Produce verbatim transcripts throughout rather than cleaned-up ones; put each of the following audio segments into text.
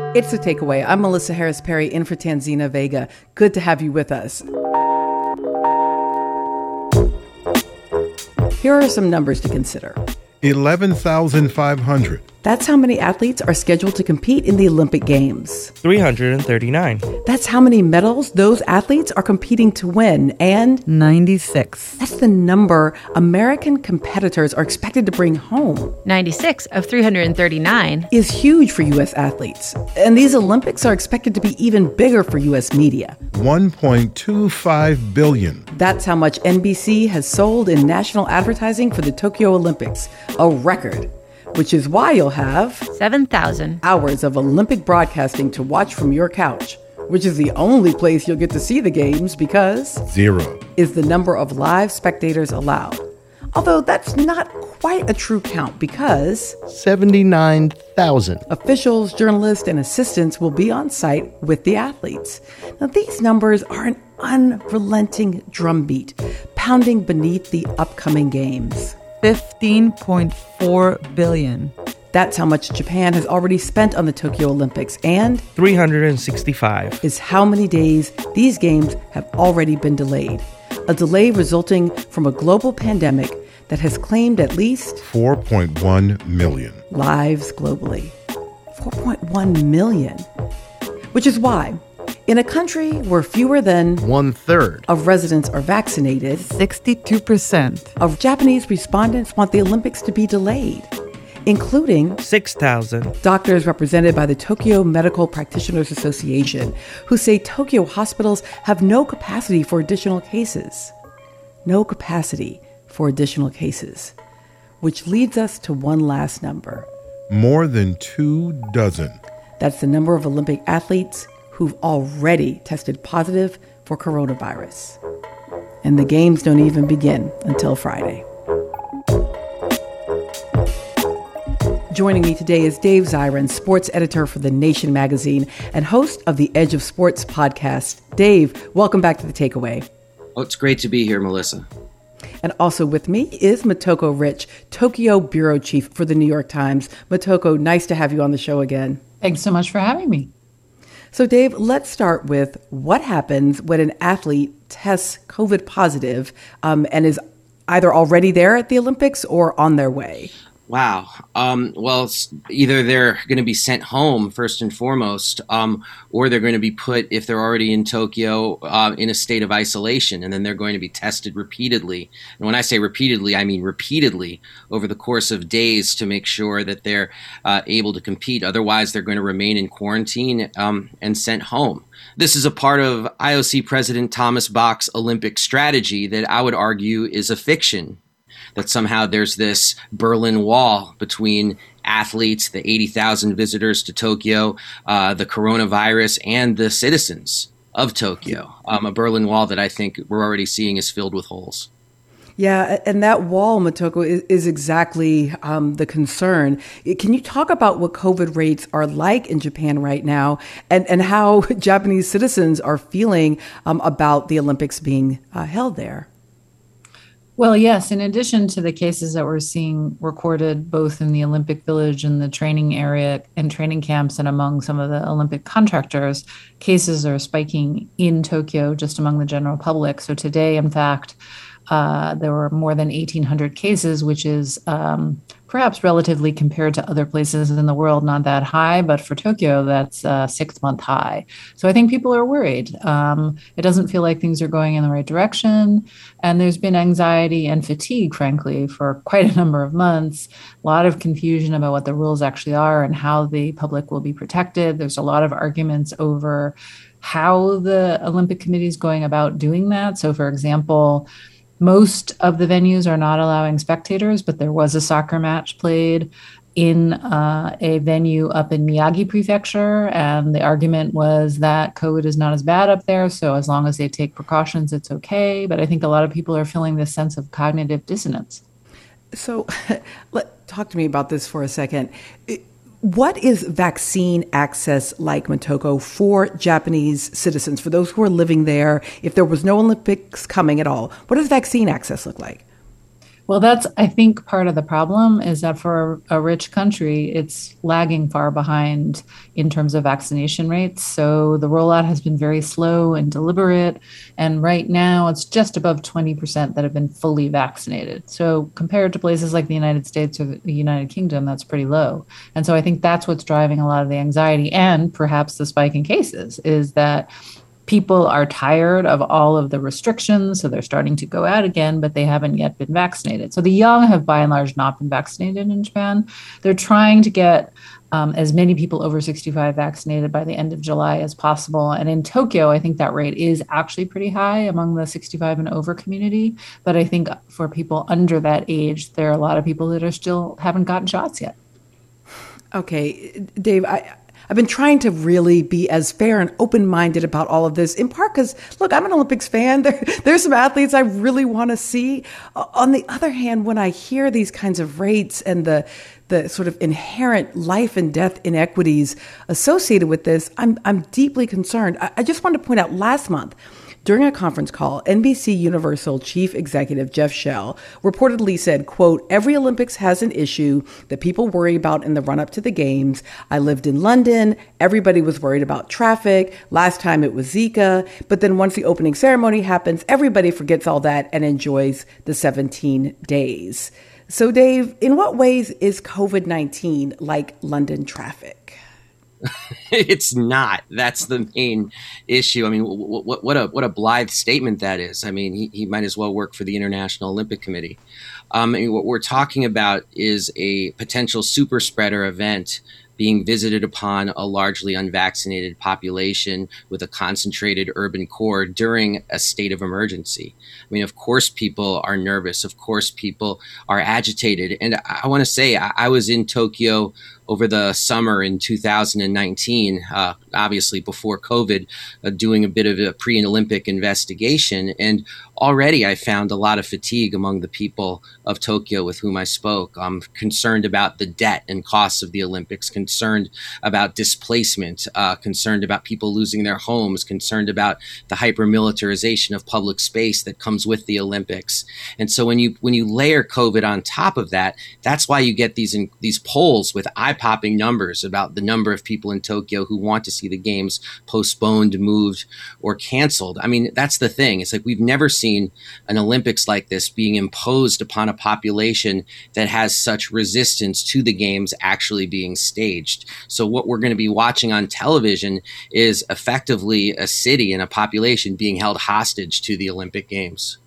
It's The Takeaway. I'm Melissa Harris Perry in for Tanzina Vega. Good to have you with us. Here are some numbers to consider. eleven thousand five hundred. That's how many athletes are scheduled to compete in the Olympic Games. three hundred thirty-nine. That's how many medals those athletes are competing to win. And ninety-six. That's the number American competitors are expected to bring home. ninety-six of three hundred thirty-nine is huge for U S athletes. And these Olympics are expected to be even bigger for U S media. one point two five billion. That's how much N B C has sold in national advertising for the Tokyo Olympics, a record. Which is why you'll have seven thousand hours of Olympic broadcasting to watch from your couch, which is the only place you'll get to see the games because zero is the number of live spectators allowed. Although that's not quite a true count because seventy-nine thousand officials, journalists, and assistants will be on site with the athletes. Now, these numbers are an unrelenting drumbeat, pounding beneath the upcoming games. fifteen point four billion. That's how much Japan has already spent on the Tokyo Olympics, and three hundred sixty-five is how many days these games have already been delayed. A delay resulting from a global pandemic that has claimed at least four point one million lives globally. four point one million. Which is why, in a country where fewer than one third of residents are vaccinated, sixty-two percent of Japanese respondents want the Olympics to be delayed, including six thousand doctors represented by the Tokyo Medical Practitioners Association, who say Tokyo hospitals have no capacity for additional cases. No capacity for additional cases. Which leads us to one last number. More than two dozen. That's the number of Olympic athletes who've already tested positive for coronavirus. And the games don't even begin until Friday. Joining me today is Dave Zirin, sports editor for The Nation magazine and host of the Edge of Sports podcast. Dave, welcome back to The Takeaway. Oh, it's great to be here, Melissa. And also with me is Motoko Rich, Tokyo bureau chief for The New York Times. Motoko, nice to have you on the show again. Thanks so much for having me. So, Dave, let's start with what happens when an athlete tests COVID positive um, and is either already there at the Olympics or on their way. Wow. Um, well, it's either they're going to be sent home first and foremost, um, or they're going to be put, if they're already in Tokyo, uh, in a state of isolation, and then they're going to be tested repeatedly. And when I say repeatedly, I mean repeatedly over the course of days to make sure that they're uh, able to compete. Otherwise, they're going to remain in quarantine um, and sent home. This is a part of I O C President Thomas Bach's Olympic strategy that I would argue is a fiction. That somehow there's this Berlin Wall between athletes, the eighty thousand visitors to Tokyo, uh, the coronavirus, and the citizens of Tokyo. Um, a Berlin Wall that I think we're already seeing is filled with holes. Yeah, and that wall, Motoko, is, is exactly um, the concern. Can you talk about what COVID rates are like in Japan right now and, and how Japanese citizens are feeling um, about the Olympics being uh, held there? Well, yes, in addition to the cases that we're seeing recorded both in the Olympic Village and the training area and training camps and among some of the Olympic contractors, cases are spiking in Tokyo just among the general public. So today, in fact, uh, there were more than eighteen hundred cases, which is um, perhaps relatively compared to other places in the world, not that high, but for Tokyo, that's a six-month high. So I think people are worried. Um, it doesn't feel like things are going in the right direction. And there's been anxiety and fatigue, frankly, for quite a number of months. A lot of confusion about what the rules actually are and how the public will be protected. There's a lot of arguments over how the Olympic Committee is going about doing that. So, for example, most of the venues are not allowing spectators, but there was a soccer match played in uh, a venue up in Miyagi Prefecture. And the argument was that COVID is not as bad up there. So as long as they take precautions, it's okay. But I think a lot of people are feeling this sense of cognitive dissonance. So let, talk to me about this for a second. It, What is vaccine access like, Motoko, for Japanese citizens, for those who are living there? If there was no Olympics coming at all, what does vaccine access look like? Well, that's, I think, part of the problem is that for a rich country, it's lagging far behind in terms of vaccination rates. So the rollout has been very slow and deliberate. And right now, it's just above twenty percent that have been fully vaccinated. So compared to places like the United States or the United Kingdom, that's pretty low. And so I think that's what's driving a lot of the anxiety and perhaps the spike in cases is that people are tired of all of the restrictions, so they're starting to go out again, but they haven't yet been vaccinated. So the young have by and large not been vaccinated in Japan. They're trying to get um, as many people over sixty-five vaccinated by the end of July as possible. And in Tokyo, I think that rate is actually pretty high among the sixty-five and over community. But I think for people under that age, there are a lot of people that are still haven't gotten shots yet. Okay, Dave, I... I've been trying to really be as fair and open-minded about all of this, in part because, look, I'm an Olympics fan. There, there's some athletes I really want to see. Uh, on the other hand, when I hear these kinds of rates and the the sort of inherent life and death inequities associated with this, I'm I'm deeply concerned. I, I just wanted to point out last month, during a conference call, N B C Universal Chief Executive Jeff Shell reportedly said, quote, "Every Olympics has an issue that people worry about in the run-up to the games. I lived in London. Everybody was worried about traffic. Last time it was Zika. But then once the opening ceremony happens, everybody forgets all that and enjoys the seventeen days. So, Dave, in what ways is COVID nineteen like London traffic? It's not. That's the main issue. I mean, what, what a what a blithe statement that is. I mean, he, he might as well work for the International Olympic Committee. Um, I mean, what we're talking about is a potential super spreader event being visited upon a largely unvaccinated population with a concentrated urban core during a state of emergency. I mean, of course, people are nervous. Of course, people are agitated. And I, I want to say I, I was in Tokyo over the summer in two thousand nineteen, uh, obviously before COVID, uh, doing a bit of a pre-Olympic investigation. And already I found a lot of fatigue among the people of Tokyo with whom I spoke. I'm concerned about the debt and costs of the Olympics, concerned about displacement, uh, concerned about people losing their homes, concerned about the hyper-militarization of public space that comes with the Olympics. And so when you when you layer COVID on top of that, that's why you get these in, these polls with eye-popping numbers about the number of people in Tokyo who want to see the games postponed, moved, or canceled. I mean, that's the thing. It's like we've never seen an Olympics like this being imposed upon a population that has such resistance to the games actually being staged. So what we're going to be watching on television is effectively a city and a population being held hostage to the Olympic Games.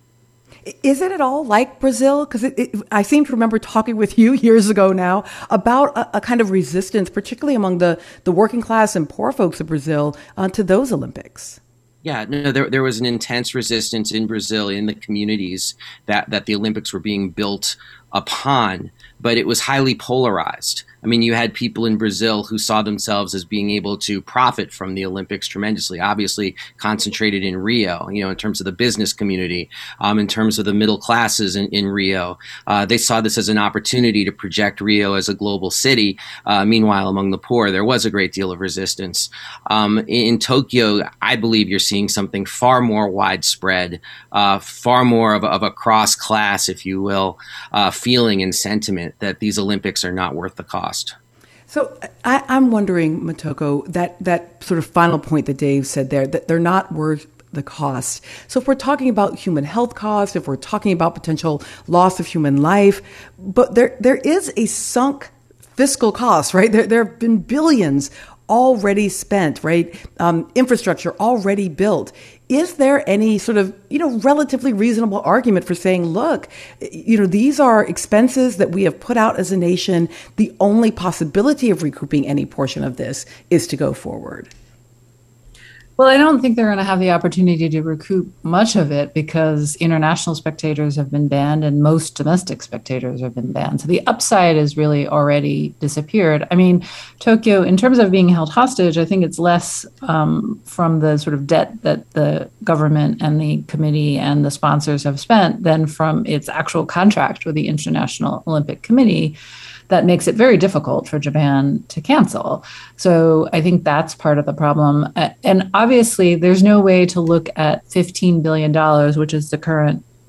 Is it at all like Brazil? Because it, it, I seem to remember talking with you years ago now about a, a kind of resistance, particularly among the, the working class and poor folks of Brazil, uh, to those Olympics. Yeah, no, there there was an intense resistance in Brazil in the communities that, that the Olympics were being built upon, but it was highly polarized. I mean, you had people in Brazil who saw themselves as being able to profit from the Olympics tremendously, obviously concentrated in Rio, you know, in terms of the business community, um, in terms of the middle classes in, in Rio. Uh, they saw this as an opportunity to project Rio as a global city. Uh, meanwhile, among the poor, there was a great deal of resistance. Um, in, in Tokyo, I believe you're seeing something far more widespread, uh, far more of a, of a cross-class, if you will, uh, feeling and sentiment that these Olympics are not worth the cost. So I, I'm wondering, Motoko, that, that sort of final point that Dave said there, that they're not worth the cost. So if we're talking about human health costs, if we're talking about potential loss of human life, but there there is a sunk fiscal cost, right? There, there have been billions already spent, right? Um, infrastructure already built. Is there any sort of, you know, relatively reasonable argument for saying, look, you know, these are expenses that we have put out as a nation. The only possibility of recouping any portion of this is to go forward? Well, I don't think they're going to have the opportunity to recoup much of it because international spectators have been banned and most domestic spectators have been banned. So the upside is really already disappeared. I mean, Tokyo, in terms of being held hostage, I think it's less um, from the sort of debt that the government and the committee and the sponsors have spent than from its actual contract with the International Olympic Committee. That makes it very difficult for Japan to cancel. So I think that's part of the problem. And obviously, there's no way to look at fifteen billion dollars, which is the current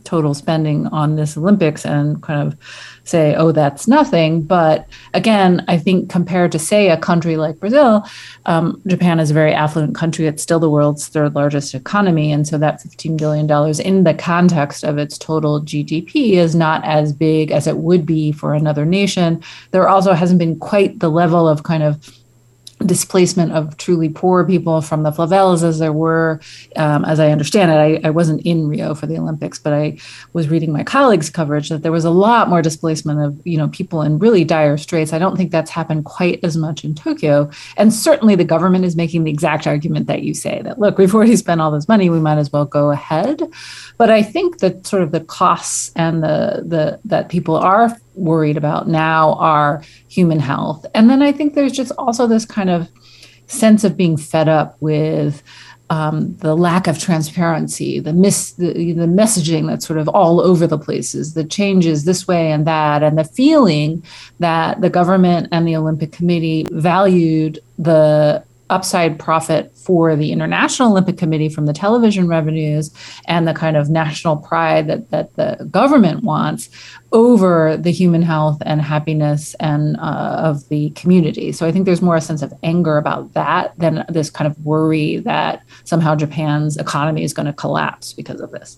total spending on this Olympics and kind of say, oh, that's nothing. But again, I think compared to, say, a country like Brazil, um, Japan is a very affluent country. It's still the world's third largest economy. And so that fifteen billion dollars in the context of its total G D P is not as big as it would be for another nation. There also hasn't been quite the level of kind of displacement of truly poor people from the favelas as there were, um, as I understand it. I, I wasn't in Rio for the Olympics, but I was reading my colleagues' coverage that there was a lot more displacement of, you know, people in really dire straits. I don't think that's happened quite as much in Tokyo. And certainly the government is making the exact argument that you say, that, look, we've already spent all this money, we might as well go ahead. But I think that sort of the costs and the the that people are worried about now are human health. And then I think there's just also this kind of sense of being fed up with um, the lack of transparency, the, mis- the the messaging that's sort of all over the places, the changes this way and that, and the feeling that the government and the Olympic Committee valued the upside profit for the International Olympic Committee from the television revenues and the kind of national pride that, that the government wants over the human health and happiness and uh, of the community. So I think there's more a sense of anger about that than this kind of worry that somehow Japan's economy is going to collapse because of this.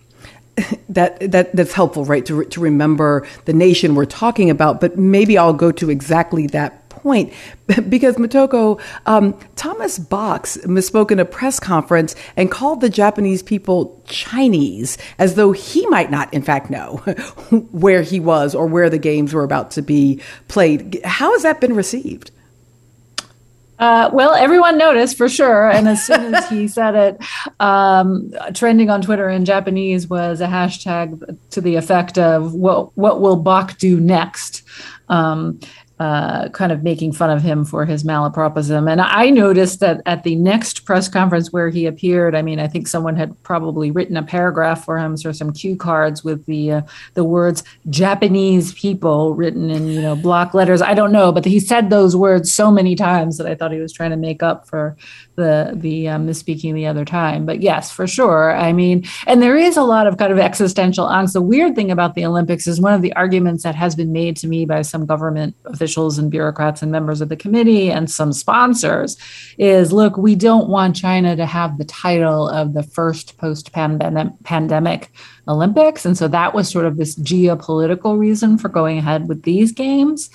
That that that's helpful, right? To to remember the nation we're talking about, but maybe I'll go to exactly that point, because Motoko, um, Thomas Bach misspoke in a press conference and called the Japanese people Chinese, as though he might not, in fact, know where he was or where the games were about to be played. How has that been received? Uh, well, everyone noticed for sure. And as soon as he said it, um, trending on Twitter in Japanese was a hashtag to the effect of, what, what will Bach do next? Um, Uh, kind of making fun of him for his malapropism. And I noticed that at the next press conference where he appeared, I mean, I think someone had probably written a paragraph for him, so some cue cards with the uh, the words Japanese people written in, you know, block letters. I don't know, but he said those words so many times that I thought he was trying to make up for the the um, misspeaking the other time. But yes, for sure. I mean, and there is a lot of kind of existential angst. The weird thing about the Olympics is one of the arguments that has been made to me by some government officials and bureaucrats and members of the committee and some sponsors is, look, we don't want China to have the title of the first post-pandemic Olympics. And so that was sort of this geopolitical reason for going ahead with these games.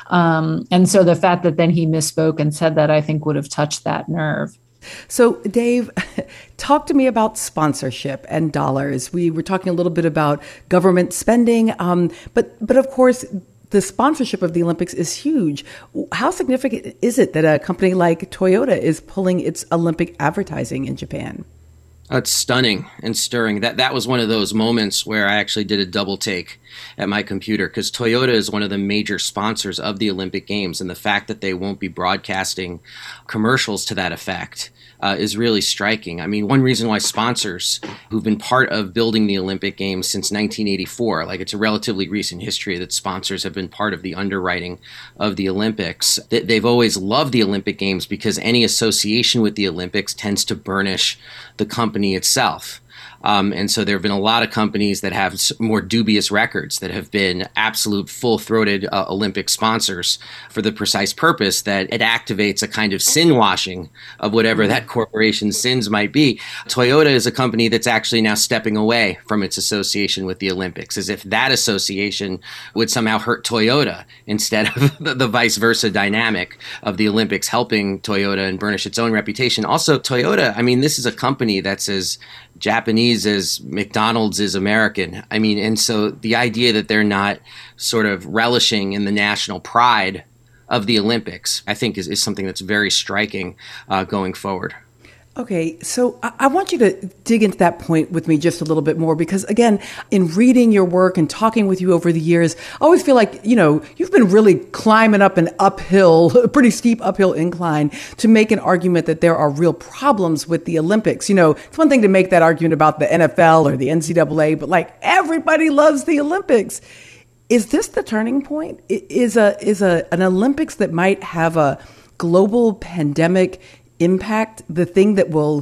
Um, and so the fact that then he misspoke and said that, I think, would have touched that nerve. So, Dave, talk to me about sponsorship and dollars. We were talking a little bit about government spending, um, but but of course, the sponsorship of the Olympics is huge. How significant is it that a company like Toyota is pulling its Olympic advertising in Japan? It's stunning and stirring. That that was one of those moments where I actually did a double take at my computer, because Toyota is one of the major sponsors of the Olympic Games, and the fact that they won't be broadcasting commercials to that effect uh, is really striking. I mean, one reason why sponsors who've been part of building the Olympic Games since nineteen eighty-four, like it's a relatively recent history that sponsors have been part of the underwriting of the Olympics, they've always loved the Olympic Games because any association with the Olympics tends to burnish the company itself. Um, and so there have been a lot of companies that have more dubious records that have been absolute full-throated uh, Olympic sponsors for the precise purpose that it activates a kind of sin washing of whatever that corporation's sins might be. Toyota is a company that's actually now stepping away from its association with the Olympics, as if that association would somehow hurt Toyota instead of the, the vice versa dynamic of the Olympics helping Toyota and burnish its own reputation. Also, Toyota, I mean, this is a company that's as Japanese as McDonald's is American. I mean, and so the idea that they're not sort of relishing in the national pride of the Olympics, I think is, is something that's very striking uh, going forward. Okay, so I want you to dig into that point with me just a little bit more, because again, in reading your work and talking with you over the years, I always feel like, you know, you've been really climbing up an uphill, a pretty steep uphill incline to make an argument that there are real problems with the Olympics. You know, it's one thing to make that argument about the N F L or the N C double A, but like everybody loves the Olympics. Is this the turning point? Is a is a an Olympics that might have a global pandemic impact the thing that will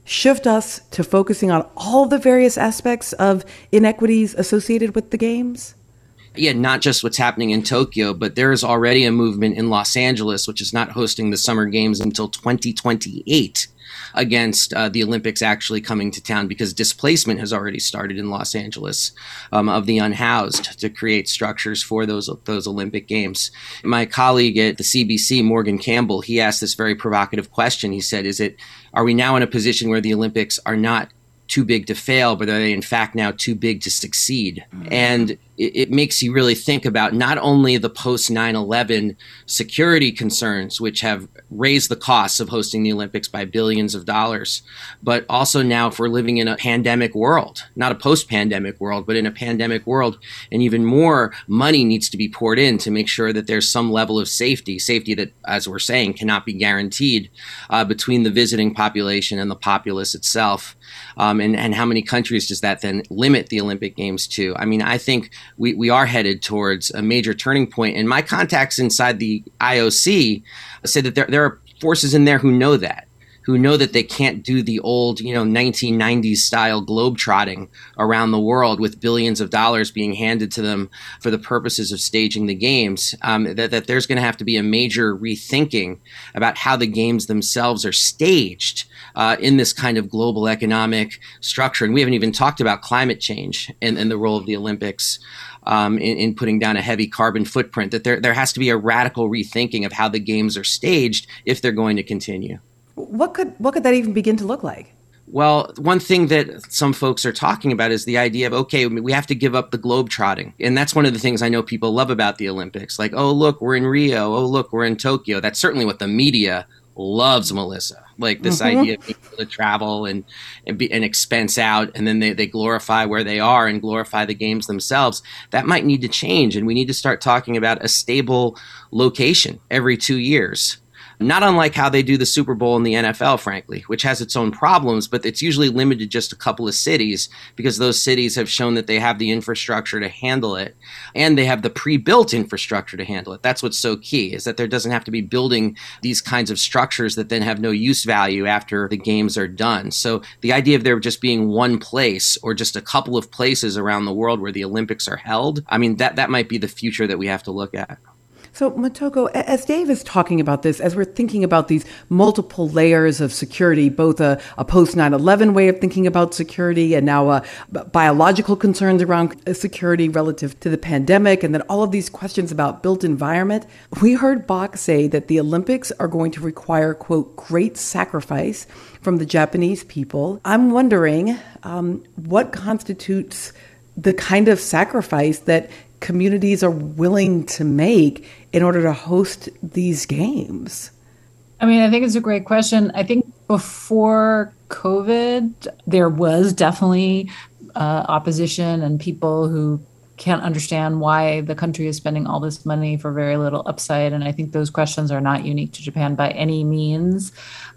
shift us to focusing on all the various aspects of inequities associated with the games? Yeah, not just what's happening in Tokyo, but there is already a movement in Los Angeles, which is not hosting the Summer Games until twenty twenty-eight, against uh, the Olympics actually coming to town, because displacement has already started in Los Angeles um, of the unhoused to create structures for those those Olympic Games. My colleague at the C B C, Morgan Campbell, he asked this very provocative question. He said, "Is it are we now in a position where the Olympics are not too big to fail, but are they in fact now too big to succeed?" Mm-hmm. And it, it makes you really think about not only the post nine eleven security concerns, which have raised the costs of hosting the Olympics by billions of dollars, but also now if we're living in a pandemic world, not a post-pandemic world, but in a pandemic world, and even more money needs to be poured in to make sure that there's some level of safety, safety that, as we're saying, cannot be guaranteed uh, between the visiting population and the populace itself. Um, and, and how many countries does that then limit the Olympic Games to? I mean, I think we, we are headed towards a major turning point. And my contacts inside the I O C say that there, there are forces in there who know that, who know that they can't do the old, you know, nineteen nineties style globetrotting around the world with billions of dollars being handed to them for the purposes of staging the games, um, that, that there's going to have to be a major rethinking about how the games themselves are staged uh, in this kind of global economic structure. And we haven't even talked about climate change and, and the role of the Olympics Um, in, in putting down a heavy carbon footprint, that there, there has to be a radical rethinking of how the games are staged if they're going to continue. What could what could that even begin to look like? Well, one thing that some folks are talking about is the idea of, okay, we have to give up the globetrotting. And that's one of the things I know people love about the Olympics. Like, oh, look, we're in Rio. Oh, look, we're in Tokyo. That's certainly what the media loves, Melissa. Like this mm-hmm. idea of being able to travel and and, be, and expense out, and then they, they glorify where they are and glorify the games themselves. That might need to change, and we need to start talking about a stable location every two years. Not unlike how they do the Super Bowl in the N F L, frankly, which has its own problems, but it's usually limited to just a couple of cities because those cities have shown that they have the infrastructure to handle it, and they have the pre-built infrastructure to handle it. That's what's so key, is that there doesn't have to be building these kinds of structures that then have no use value after the games are done. So the idea of there just being one place or just a couple of places around the world where the Olympics are held, I mean, that, that might be the future that we have to look at. So, Motoko, as Dave is talking about this, as we're thinking about these multiple layers of security, both a, a post nine eleven way of thinking about security and now uh, biological concerns around security relative to the pandemic, and then all of these questions about built environment, we heard Bach say that the Olympics are going to require, quote, great sacrifice from the Japanese people. I'm wondering um, what constitutes the kind of sacrifice that communities are willing to make in order to host these games? I mean, I think it's a great question. I think before COVID, there was definitely uh, opposition and people who can't understand why the country is spending all this money for very little upside. And I think those questions are not unique to Japan by any means.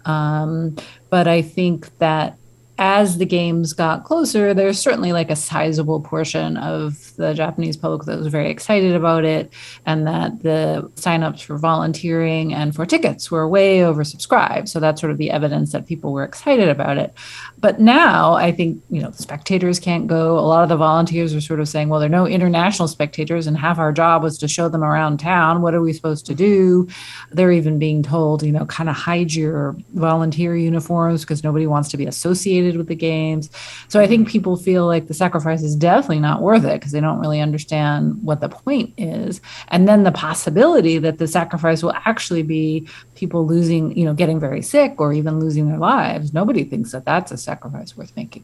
Um, but I think that as the games got closer, there's certainly like a sizable portion of the Japanese public that was very excited about it, and that the signups for volunteering and for tickets were way oversubscribed. So that's sort of the evidence that people were excited about it. But now I think, you know, the spectators can't go. A lot of the volunteers are sort of saying, well, there are no international spectators, and half our job was to show them around town. What are we supposed to do? They're even being told, you know, kind of hide your volunteer uniforms because nobody wants to be associated with the games. So I think people feel like the sacrifice is definitely not worth it because they don't really understand what the point is. And then the possibility that the sacrifice will actually be people losing, you know, getting very sick or even losing their lives. Nobody thinks that that's a sacrifice worth making.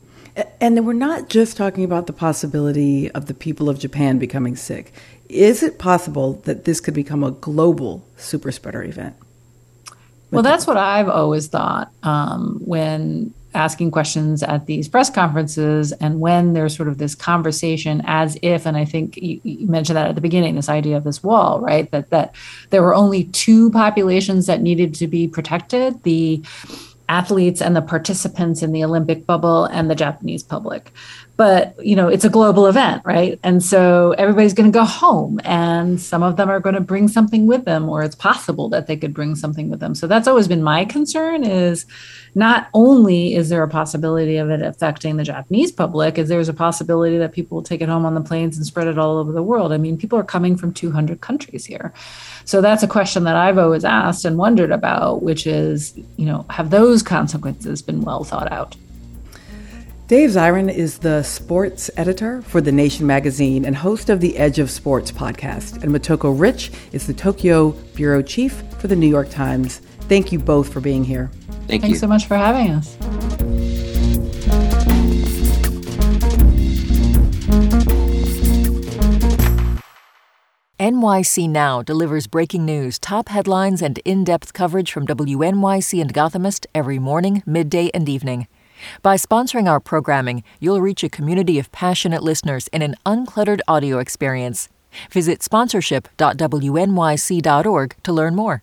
And we're not just talking about the possibility of the people of Japan becoming sick. Is it possible that this could become a global super spreader event? Well, that's what I've always thought um, when asking questions at these press conferences, and when there's sort of this conversation as if, and I think you, you mentioned that at the beginning, this idea of this wall, right? That that there were only two populations that needed to be protected, the athletes and the participants in the Olympic bubble and the Japanese public. But, you know, it's a global event, right? And so everybody's going to go home, and some of them are going to bring something with them, or it's possible that they could bring something with them. So that's always been my concern, is not only is there a possibility of it affecting the Japanese public, is there's a possibility that people will take it home on the planes and spread it all over the world. I mean, people are coming from two hundred countries here. So that's a question that I've always asked and wondered about, which is, you know, have those consequences been well thought out? Dave Zirin is the sports editor for The Nation magazine and host of the Edge of Sports podcast. And Motoko Rich is the Tokyo bureau chief for the New York Times. Thank you both for being here. Thank Thanks you. so much for having us. N Y C Now delivers breaking news, top headlines, and in-depth coverage from W N Y C and Gothamist every morning, midday, and evening. By sponsoring our programming, you'll reach a community of passionate listeners in an uncluttered audio experience. Visit sponsorship dot w n y c dot org to learn more.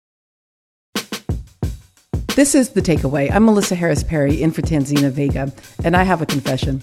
This is The Takeaway. I'm Melissa Harris Perry, in for Tanzina Vega, and I have a confession.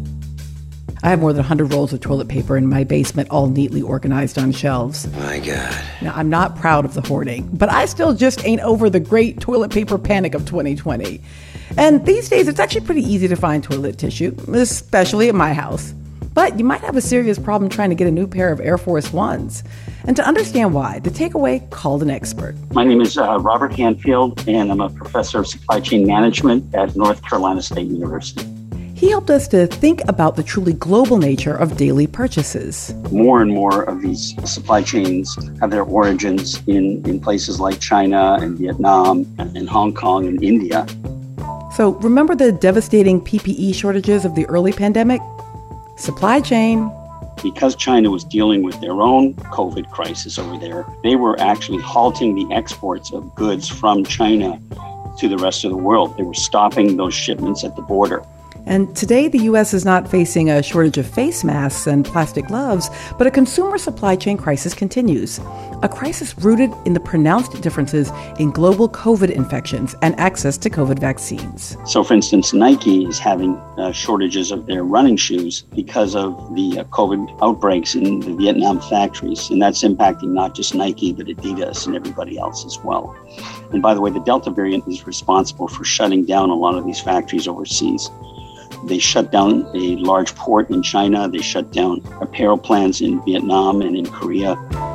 I have more than one hundred rolls of toilet paper in my basement, all neatly organized on shelves. My God. Now, I'm not proud of the hoarding, but I still just ain't over the great toilet paper panic of twenty twenty. And these days, it's actually pretty easy to find toilet tissue, especially at my house. But you might have a serious problem trying to get a new pair of Air Force Ones. And to understand why, The Takeaway called an expert. My name is uh, Robert Hanfield, and I'm a professor of supply chain management at North Carolina State University. He helped us to think about the truly global nature of daily purchases. More and more of these supply chains have their origins in, in places like China and Vietnam and, and Hong Kong and India. So remember the devastating P P E shortages of the early pandemic? Supply chain. Because China was dealing with their own COVID crisis over there, they were actually halting the exports of goods from China to the rest of the world. They were stopping those shipments at the border. And today, the U S is not facing a shortage of face masks and plastic gloves, but a consumer supply chain crisis continues. A crisis rooted in the pronounced differences in global COVID infections and access to COVID vaccines. So, for instance, Nike is having uh, shortages of their running shoes because of the uh, COVID outbreaks in the Vietnam factories. And that's impacting not just Nike, but Adidas and everybody else as well. And by the way, the Delta variant is responsible for shutting down a lot of these factories overseas. They shut down a large port in China. They shut down apparel plants in Vietnam and in Korea.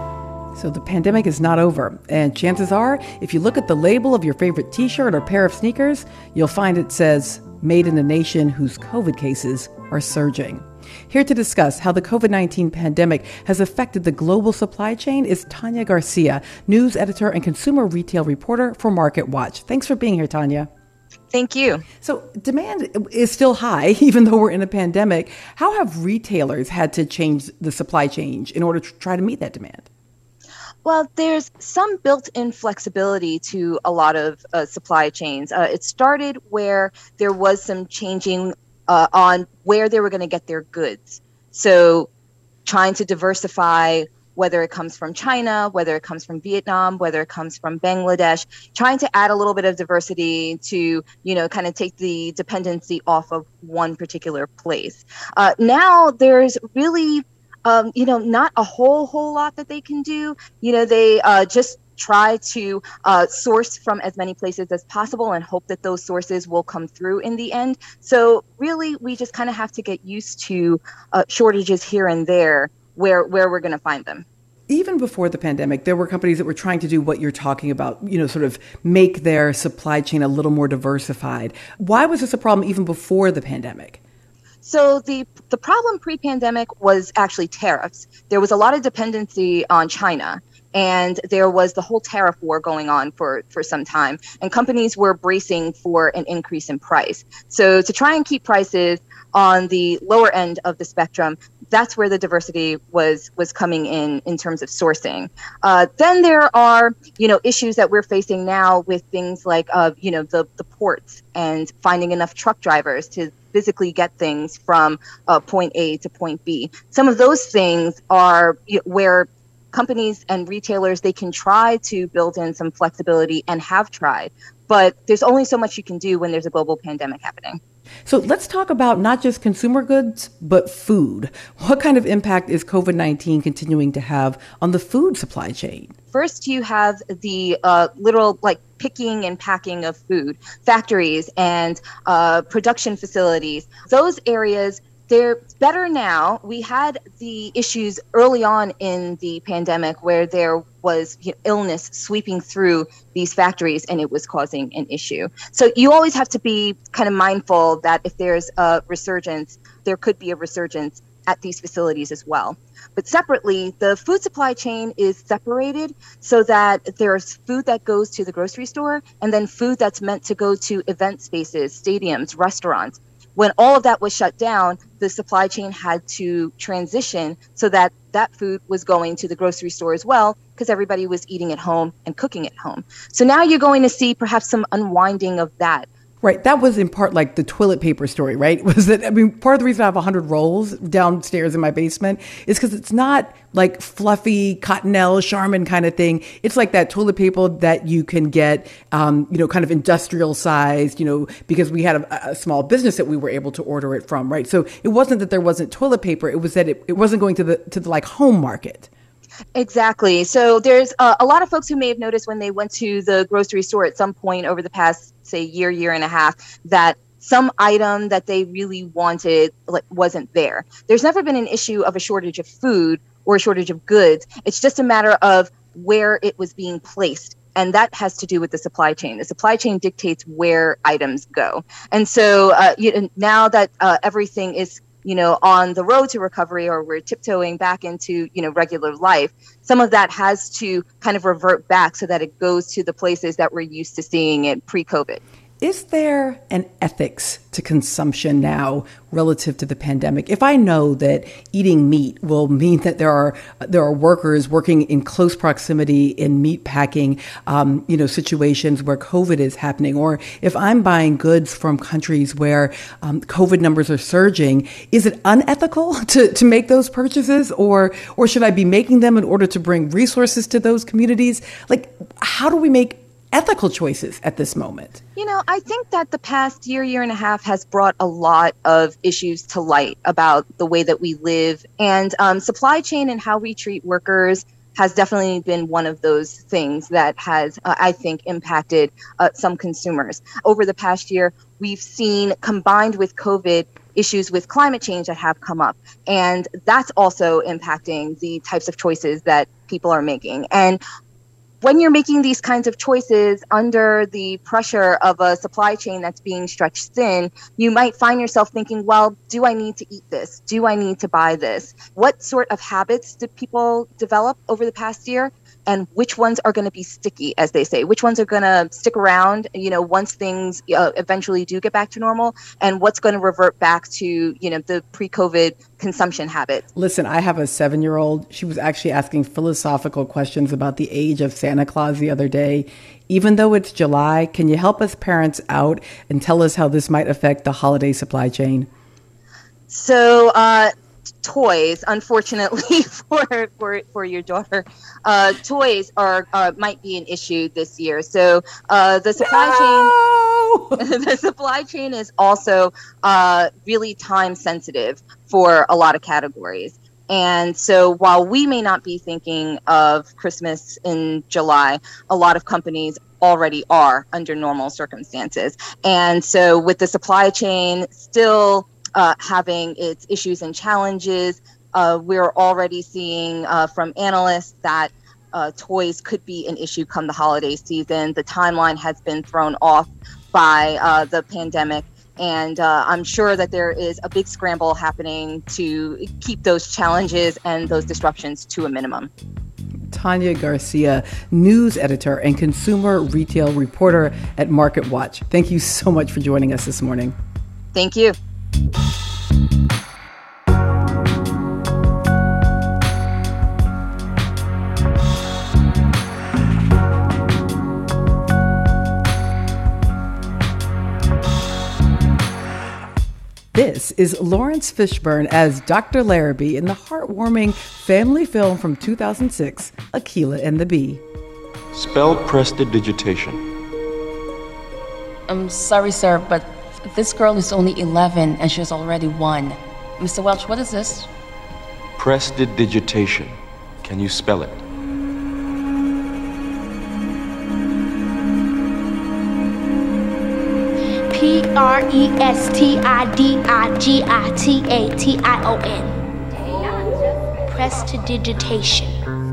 So the pandemic is not over. And chances are, if you look at the label of your favorite t-shirt or pair of sneakers, you'll find it says, made in a nation whose COVID cases are surging. Here to discuss how the COVID nineteen pandemic has affected the global supply chain is Tanya Garcia, news editor and consumer retail reporter for MarketWatch. Thanks for being here, Tanya. Thank you. So demand is still high, even though we're in a pandemic. How have retailers had to change the supply chain in order to try to meet that demand? Well, there's some built-in flexibility to a lot of uh, supply chains. Uh, it started where there was some changing uh, on where they were going to get their goods. So trying to diversify, whether it comes from China, whether it comes from Vietnam, whether it comes from Bangladesh, trying to add a little bit of diversity to, you know, kind of take the dependency off of one particular place. Uh, now there's really, um, you know, not a whole, whole lot that they can do. You know, they uh, just try to uh, source from as many places as possible and hope that those sources will come through in the end. So really, we just kind of have to get used to uh, shortages here and there where where we're going to find them. Even before the pandemic, there were companies that were trying to do what you're talking about, you know, sort of make their supply chain a little more diversified. Why was this a problem even before the pandemic? So the the problem pre-pandemic was actually tariffs. There was a lot of dependency on China, and there was the whole tariff war going on for, for some time, and companies were bracing for an increase in price. So to try and keep prices on the lower end of the spectrum, that's where the diversity was was coming in in terms of sourcing. Uh, then there are, you know, issues that we're facing now with things like, uh, you know, the, the ports and finding enough truck drivers to physically get things from uh, point A to point B. Some of those things are, you know, where companies and retailers, they can try to build in some flexibility and have tried, but there's only so much you can do when there's a global pandemic happening. So let's talk about not just consumer goods, but food. What kind of impact is COVID nineteen continuing to have on the food supply chain? First, you have the uh, literal like picking and packing of food, factories and uh, production facilities. Those areas, they're better now. We had the issues early on in the pandemic where there was you know, illness sweeping through these factories and it was causing an issue. So you always have to be kind of mindful that if there's a resurgence, there could be a resurgence at these facilities as well. But separately, the food supply chain is separated so that there's food that goes to the grocery store and then food that's meant to go to event spaces, stadiums, restaurants. When all of that was shut down, the supply chain had to transition so that that food was going to the grocery store as well, because everybody was eating at home and cooking at home. So now you're going to see perhaps some unwinding of that. Right. That was in part like the toilet paper story, right? Was that, I mean, part of the reason I have one hundred rolls downstairs in my basement is because it's not like fluffy Cottonelle, Charmin kind of thing. It's like that toilet paper that you can get, um, you know, kind of industrial sized, you know, because we had a, a small business that we were able to order it from, right? So it wasn't that there wasn't toilet paper. It was that it, it wasn't going to the, to the like home market. Exactly. So there's uh, a lot of folks who may have noticed when they went to the grocery store at some point over the past, say, year, year and a half, that some item that they really wanted like, wasn't there. There's never been an issue of a shortage of food or a shortage of goods. It's just a matter of where it was being placed. And that has to do with the supply chain. The supply chain dictates where items go. And so uh, you, now that uh, everything is you know, on the road to recovery, or we're tiptoeing back into, you know, regular life, some of that has to kind of revert back so that it goes to the places that we're used to seeing it pre-COVID. Is there an ethics to consumption now relative to the pandemic? If I know that eating meat will mean that there are there are workers working in close proximity in meat packing, um, you know, situations where COVID is happening, or if I'm buying goods from countries where um, COVID numbers are surging, is it unethical to, to make those purchases, or or should I be making them in order to bring resources to those communities? Like, how do we make ethical choices at this moment? You know, I think that the past year, year and a half has brought a lot of issues to light about the way that we live. And um, supply chain and how we treat workers has definitely been one of those things that has, uh, I think, impacted uh, some consumers. Over the past year, we've seen, combined with COVID, issues with climate change that have come up. And that's also impacting the types of choices that people are making. And when you're making these kinds of choices under the pressure of a supply chain that's being stretched thin, you might find yourself thinking, well, do I need to eat this? Do I need to buy this? What sort of habits did people develop over the past year? And which ones are going to be sticky, as they say? Which ones are going to stick around, you know, once things uh, eventually do get back to normal? And what's going to revert back to, you know, the pre-COVID consumption habits? Listen, I have a seven-year-old. She was actually asking philosophical questions about the age of Santa Claus the other day. Even though it's July, can you help us parents out and tell us how this might affect the holiday supply chain? So, uh, toys, unfortunately for for for your daughter, uh, toys are uh, might be an issue this year. So uh, the supply no! chain, the supply chain is also uh, really time sensitive for a lot of categories. And so while we may not be thinking of Christmas in July, a lot of companies already are under normal circumstances. And so with the supply chain still Uh, having its issues and challenges, uh, we're already seeing uh, from analysts that uh, toys could be an issue come the holiday season. The timeline has been thrown off by uh, the pandemic, and uh, I'm sure that there is a big scramble happening to keep those challenges and those disruptions to a minimum. Tanya Garcia, news editor and consumer retail reporter at MarketWatch. Thank you so much for joining us this morning. Thank you. This is Lawrence Fishburne as Doctor Larrabee in the heartwarming family film from two thousand six, Akeelah and the Bee. Spell prestidigitation. I'm sorry, sir, but This girl is only eleven and she has already won. Mister Welch, what is this? Prestidigitation. Can you spell it? P R E S T I D I G I T A T I O N. Prestidigitation.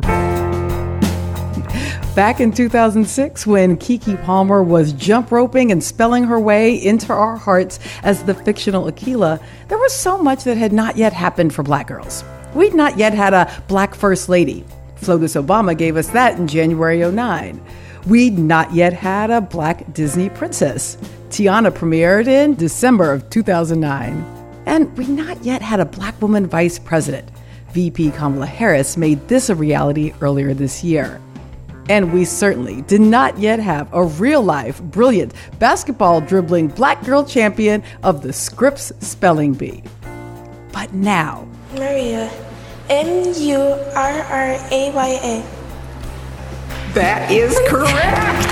Back in two thousand six, when Keke Palmer was jump roping and spelling her way into our hearts as the fictional Akeelah, there was so much that had not yet happened for Black girls. We'd not yet had a Black First Lady. Flotus Obama gave us that in January oh nine. We'd not yet had a Black Disney princess. Tiana premiered in December of two thousand nine. And we'd not yet had a Black woman vice president. V P Kamala Harris made this a reality earlier this year. And we certainly did not yet have a real-life, brilliant, basketball-dribbling Black girl champion of the Scripps Spelling Bee. But now... Maria. M U R R A Y A. That is correct!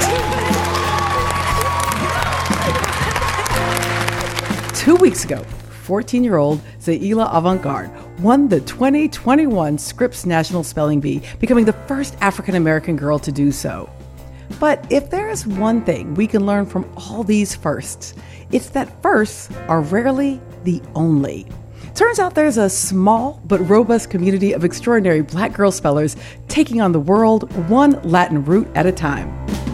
Two weeks ago, fourteen-year-old Zaila Avantgarde won the twenty twenty-one Scripps National Spelling Bee, becoming the first African-American girl to do so. But if there is one thing we can learn from all these firsts, it's that firsts are rarely the only. Turns out there's a small but robust community of extraordinary Black girl spellers taking on the world one Latin root at a time.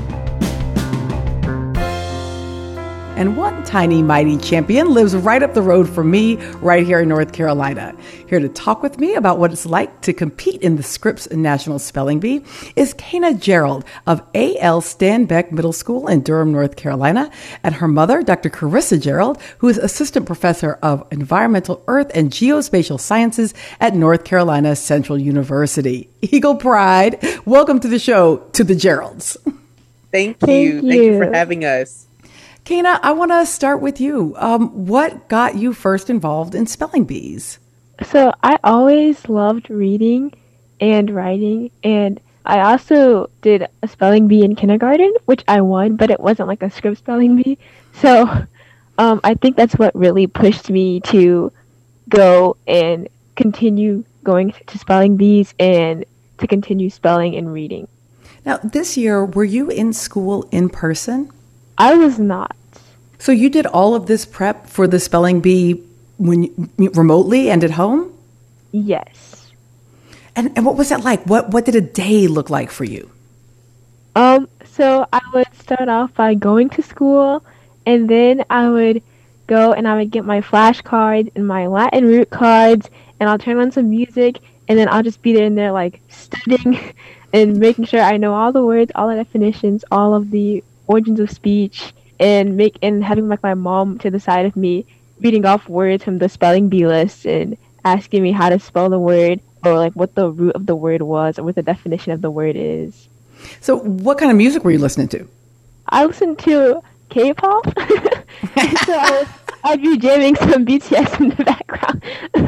And one tiny, mighty champion lives right up the road from me, right here in North Carolina. Here to talk with me about what it's like to compete in the Scripps National Spelling Bee is Kana Gerald of A L Stanbeck Middle School in Durham, North Carolina, and her mother, Doctor Carissa Gerald, who is Assistant Professor of Environmental Earth and Geospatial Sciences at North Carolina Central University. Eagle Pride, welcome to the show, to the Geralds. Thank you. Thank you, Thank you for having us. Kana, I want to start with you. Um, what got you first involved in spelling bees? So I always loved reading and writing, and I also did a spelling bee in kindergarten, which I won, but it wasn't like a Scripps spelling bee. So um, I think that's what really pushed me to go and continue going to spelling bees and to continue spelling and reading. Now, this year, were you in school in person? I was not. So you did all of this prep for the spelling bee when you, remotely and at home? Yes. And and what was that like? What what did a day look like for you? Um. So I would start off by going to school, and then I would go and I would get my flashcards and my Latin root cards, and I'll turn on some music, and then I'll just be there in there like studying and making sure I know all the words, all the definitions, all of the origins of speech, and make and having like my mom to the side of me reading off words from the spelling bee list and asking me how to spell the word or like what the root of the word was or what the definition of the word is. So what kind of music were you listening to? I listened to K-pop. So I was, I'd be jamming some B T S in the background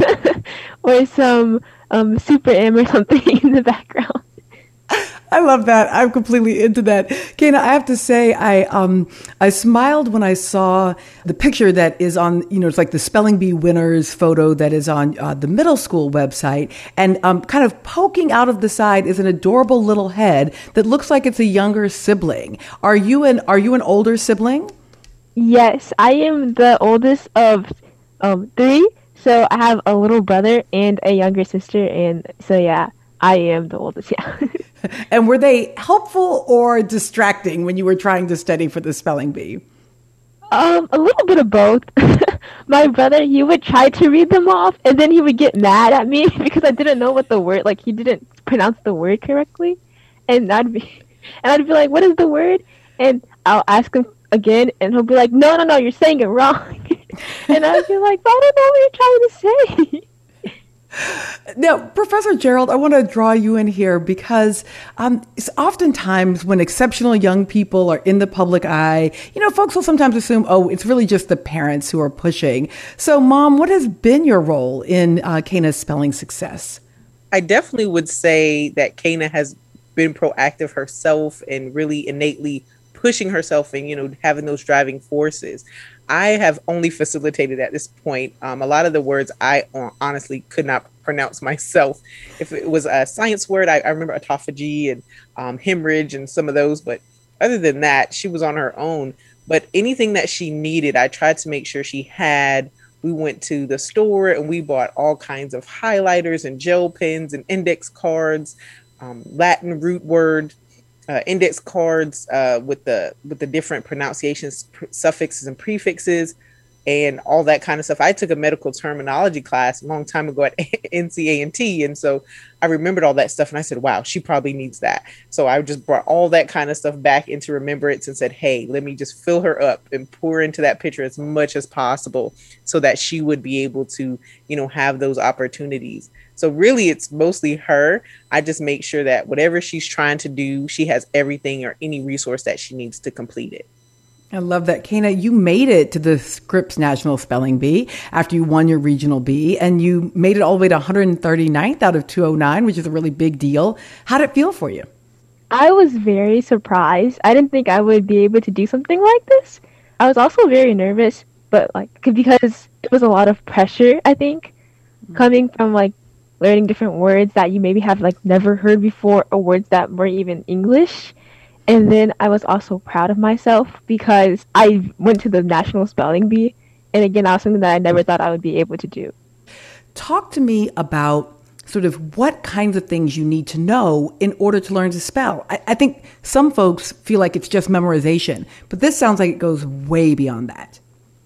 or some um, Super M or something in the background. I love that. I'm completely into that. Kana, I have to say, I um I smiled when I saw the picture that is on, you know, it's like the spelling bee winners photo that is on uh, the middle school website. And um, kind of poking out of the side is an adorable little head that looks like it's a younger sibling. Are you an, are you an older sibling? Yes, I am the oldest of um three. So I have a little brother and a younger sister. And so, yeah, I am the oldest, yeah. And were they helpful or distracting when you were trying to study for the spelling bee? Um, a little bit of both. My brother, he would try to read them off, and then he would get mad at me because I didn't know what the word, like he didn't pronounce the word correctly. And I'd be, and I'd be like, what is the word? And I'll ask him again, and he'll be like, no, no, no, you're saying it wrong. And I'd be like, I don't know what you're trying to say. Now, Professor Gerald, I want to draw you in here because um, it's oftentimes when exceptional young people are in the public eye, you know, folks will sometimes assume, oh, it's really just the parents who are pushing. So, Mom, what has been your role in uh, Kana's spelling success? I definitely would say that Kana has been proactive herself and really innately pushing herself and, you know, having those driving forces. I have only facilitated at this point. Um, a lot of the words I honestly could not pronounce myself. If it was a science word, I, I remember autophagy and um, hemorrhage and some of those. But other than that, she was on her own. But anything that she needed, I tried to make sure she had. We went to the store and we bought all kinds of highlighters and gel pens and index cards, um, Latin root word uh, index cards uh, with the with the different pronunciations, pr- suffixes and prefixes, and all that kind of stuff. I took a medical terminology class a long time ago at N C A and T, and so I remembered all that stuff, and I said, wow, she probably needs that. So I just brought all that kind of stuff back into remembrance and said, hey, let me just fill her up and pour into that picture as much as possible so that she would be able to, you know, have those opportunities. So really, it's mostly her. I just make sure that whatever she's trying to do, she has everything or any resource that she needs to complete it. I love that. Kayna, you made it to the Scripps National Spelling Bee after you won your regional bee, and you made it all the way to one hundred thirty-ninth out of two oh nine, which is a really big deal. How did it feel for you? I was very surprised. I didn't think I would be able to do something like this. I was also very nervous, but like because it was a lot of pressure, I think, coming from like learning different words that you maybe have like never heard before or words that weren't even English. And then I was also proud of myself because I went to the National Spelling Bee. And again, that was something that I never thought I would be able to do. Talk to me about sort of what kinds of things you need to know in order to learn to spell. I, I think some folks feel like it's just memorization, but this sounds like it goes way beyond that.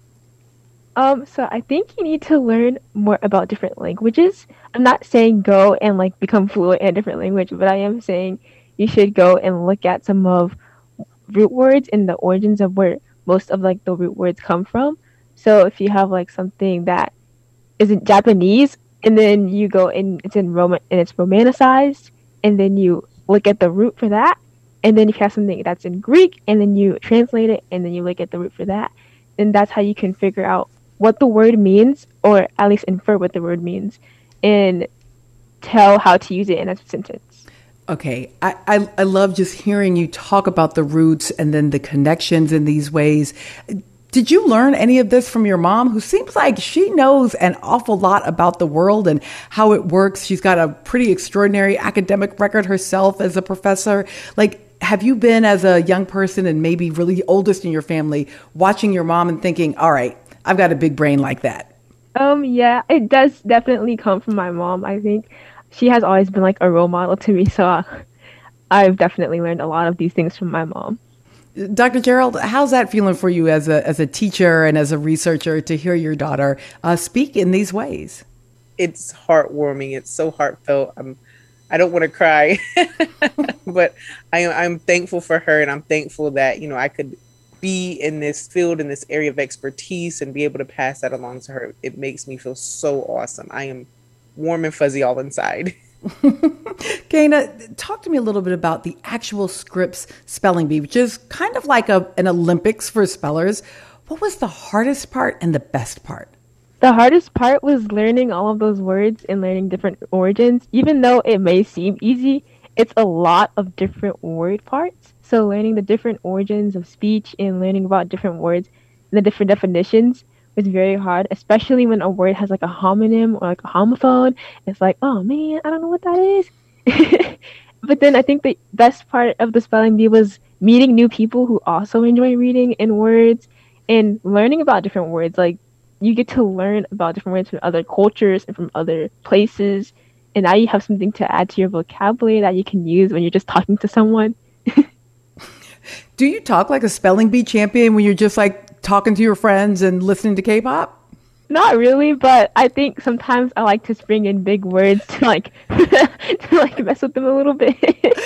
Um, so I think you need to learn more about different languages. I'm not saying go and like become fluent in a different language, but I am saying you should go and look at some of root words and the origins of where most of like the root words come from. So if you have like something that isn't Japanese and then you go and it's in Roman and it's romanicized and then you look at the root for that. And then if you have something that's in Greek and then you translate it and then you look at the root for that, then that's how you can figure out what the word means, or at least infer what the word means and tell how to use it in a sentence. Okay, I, I, I love just hearing you talk about the roots and then the connections in these ways. Did you learn any of this from your mom, who seems like she knows an awful lot about the world and how it works? She's got a pretty extraordinary academic record herself as a professor. Like, have you been, as a young person and maybe really oldest in your family, watching your mom and thinking, all right, I've got a big brain like that? Um, yeah, it does definitely come from my mom, I think. She has always been like a role model to me, so uh, I've definitely learned a lot of these things from my mom. Doctor Gerald, how's that feeling for you as a as a teacher and as a researcher to hear your daughter uh, speak in these ways? It's heartwarming. It's so heartfelt. I'm, I don't want to cry, but I am, I'm thankful for her, and I'm thankful that, you know, I could be in this field, in this area of expertise, and be able to pass that along to her. It makes me feel so awesome. I am warm and fuzzy all inside. Kayna, talk to me a little bit about the actual Scripps Spelling Bee, which is kind of like a, an Olympics for spellers. What was the hardest part and the best part? The hardest part was learning all of those words and learning different origins. Even though it may seem easy, it's a lot of different word parts. So learning the different origins of speech and learning about different words and the different definitions was very hard, especially when a word has like a homonym or like a homophone. It's like, oh man, I don't know what that is. But then I think the best part of the spelling bee was meeting new people who also enjoy reading in words and learning about different words. Like, you get to learn about different words from other cultures and from other places. And now you have something to add to your vocabulary that you can use when you're just talking to someone. Do you talk like a spelling bee champion when you're just like talking to your friends and listening to K-pop? Not really, but I think sometimes I like to bring in big words to like to like mess with them a little bit.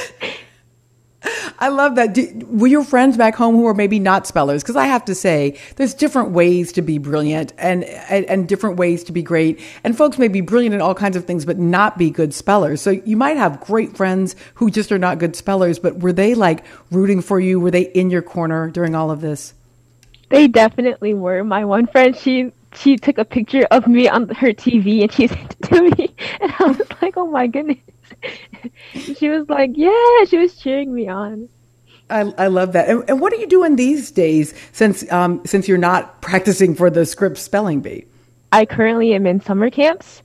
I love that. Do, were your friends back home who are maybe not spellers? Because I have to say, there's different ways to be brilliant and, and and different ways to be great. And folks may be brilliant in all kinds of things, but not be good spellers. So you might have great friends who just are not good spellers, but were they like rooting for you? Were they in your corner during all of this? They definitely were. My one friend, she she took a picture of me on her T V and she sent it to me. And I was like, oh my goodness. She was like, yeah, she was cheering me on. I, I love that. And, and what are you doing these days since um, since you're not practicing for the Scripps Spelling Bee? I currently am in summer camps.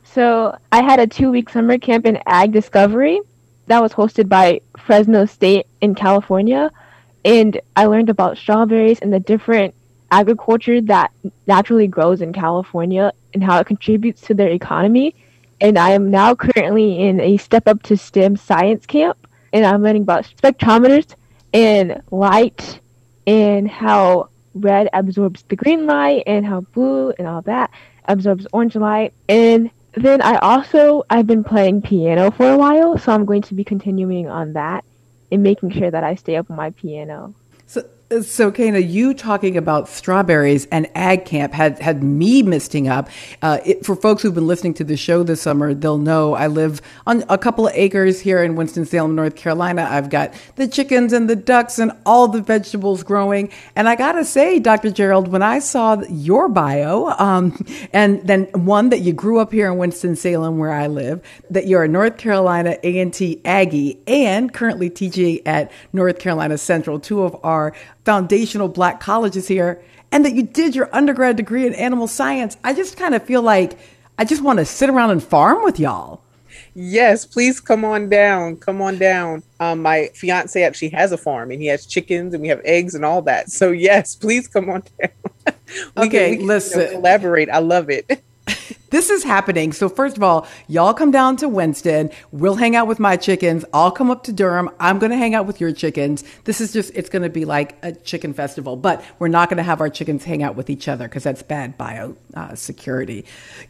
So I had a two-week summer camp in Ag Discovery that was hosted by Fresno State in California. And I learned about strawberries and the different agriculture that naturally grows in California and how it contributes to their economy. And I am now currently in a Step Up to STEM science camp. And I'm learning about spectrometers and light and how red absorbs the green light and how blue and all that absorbs orange light. And then I also, I've been playing piano for a while, so I'm going to be continuing on that and making sure that I stay up on my piano. So, so Kana, you talking about strawberries and ag camp had, had me misting up. Uh, it, for folks who've been listening to the show this summer, they'll know I live on a couple of acres here in Winston-Salem, North Carolina. I've got the chickens and the ducks and all the vegetables growing. And I got to say, Doctor Gerald, when I saw your bio, um, and then one that you grew up here in Winston-Salem where I live, that you're a North Carolina A and T Aggie and currently teaching at North Carolina Central, two of our foundational Black colleges here, and that you did your undergrad degree in animal science, I just kind of feel like I just want to sit around and farm with y'all. Yes, please come on down. Come on down. Um, my fiance actually has a farm and he has chickens and we have eggs and all that. So yes, please come on down. we okay, can, we can, listen. You know, collaborate. I love it. This is happening. So first of all, y'all come down to Winston. We'll hang out with my chickens. I'll come up to Durham. I'm going to hang out with your chickens. This is just, it's going to be like a chicken festival, but we're not going to have our chickens hang out with each other because that's bad bio uh, security.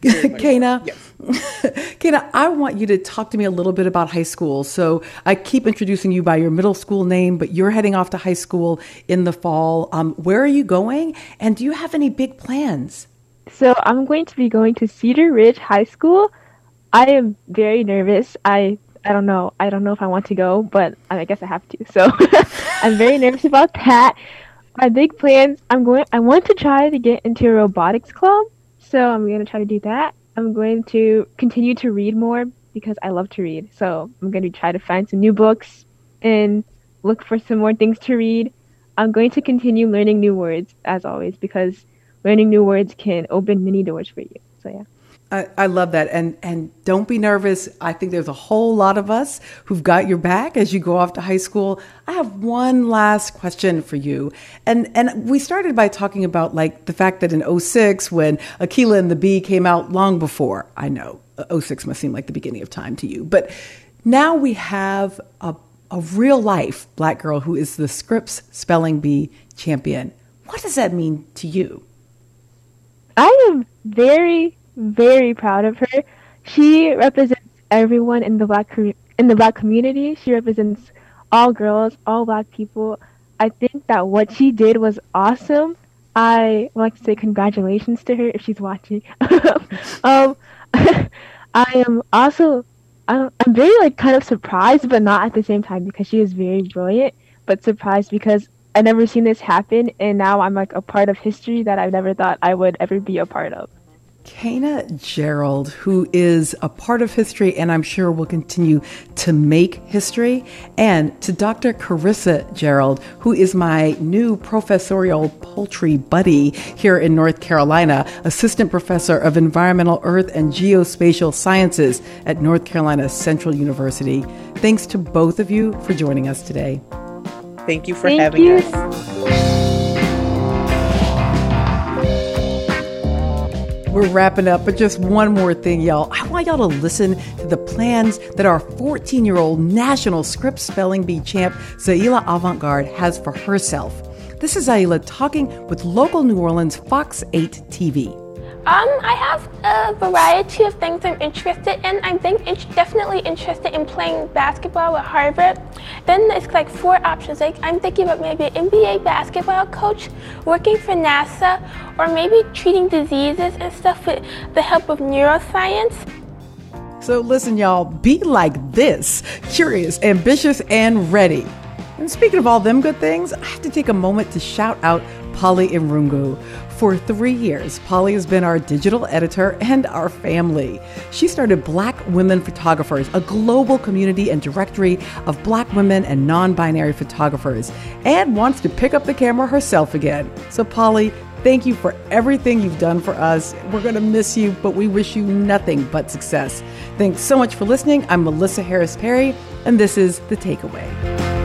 Kana, yes. Kana, I want you to talk to me a little bit about high school. So I keep introducing you by your middle school name, but you're heading off to high school in the fall. Um, where are you going? And do you have any big plans? So I'm going to be going to Cedar Ridge High School. I am very nervous. I I don't know. I don't know if I want to go, but I guess I have to. So I'm very nervous about that. My big plans, I'm going I want to try to get into a robotics club. So I'm going to try to do that. I'm going to continue to read more because I love to read. So I'm going to try to find some new books and look for some more things to read. I'm going to continue learning new words as always because learning new words can open many doors for you. So, yeah. I, I love that. And and don't be nervous. I think there's a whole lot of us who've got your back as you go off to high school. I have one last question for you. And and we started by talking about like the fact that in oh six, when Akeelah and the Bee came out long before, I know oh six must seem like the beginning of time to you, but now we have a, a real life Black girl who is the Scripps Spelling Bee champion. What does that mean to you? I am very, very proud of her. She represents everyone in the black in the black community. She represents all girls, all Black people. I think that what she did was awesome. I would like to say congratulations to her if she's watching. um, I am also I'm, I'm very like kind of surprised, but not at the same time because she is very brilliant. But surprised because I've never seen this happen, and now I'm like a part of history that I never thought I would ever be a part of. Kana Gerald, who is a part of history and I'm sure will continue to make history, and to Doctor Carissa Gerald, who is my new professorial poultry buddy here in North Carolina, assistant professor of environmental earth and geospatial sciences at North Carolina Central University. Thanks to both of you for joining us today. Thank you for Thank having you. us. We're wrapping up, but just one more thing, y'all. I want y'all to listen to the plans that our fourteen-year-old national Scripps Spelling Bee champ, Zaila Avantgarde, has for herself. This is Zaila talking with local New Orleans Fox eight T V. Um, I have a variety of things I'm interested in. I'm think it's definitely interested in playing basketball at Harvard. Then it's like four options. Like I'm thinking about maybe an N B A basketball coach, working for NASA, or maybe treating diseases and stuff with the help of neuroscience. So listen, y'all, be like this, curious, ambitious, and ready. And speaking of all them good things, I have to take a moment to shout out Polly Irungu. For three years, Polly has been our digital editor and our family. She started Black Women Photographers, a global community and directory of Black women and non-binary photographers, and wants to pick up the camera herself again. So Polly, thank you for everything you've done for us. We're going to miss you, but we wish you nothing but success. Thanks so much for listening. I'm Melissa Harris Perry, and this is The Takeaway.